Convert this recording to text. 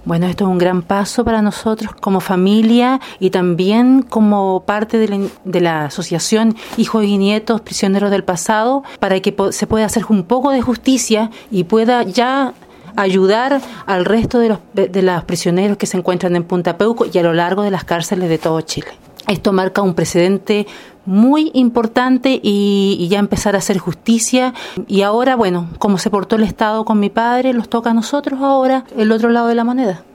Bueno, esto es un gran paso para nosotros como familia y también como parte de la asociación Hijos y Nietos Prisioneros del Pasado, para que se pueda hacer un poco de justicia y pueda ya ayudar al resto de los prisioneros que se encuentran en Punta Peuco y a lo largo de las cárceles de todo Chile. Esto marca un precedente muy importante y ya empezar a hacer justicia. Y ahora, bueno, como se portó el Estado con mi padre, nos toca a nosotros ahora el otro lado de la moneda.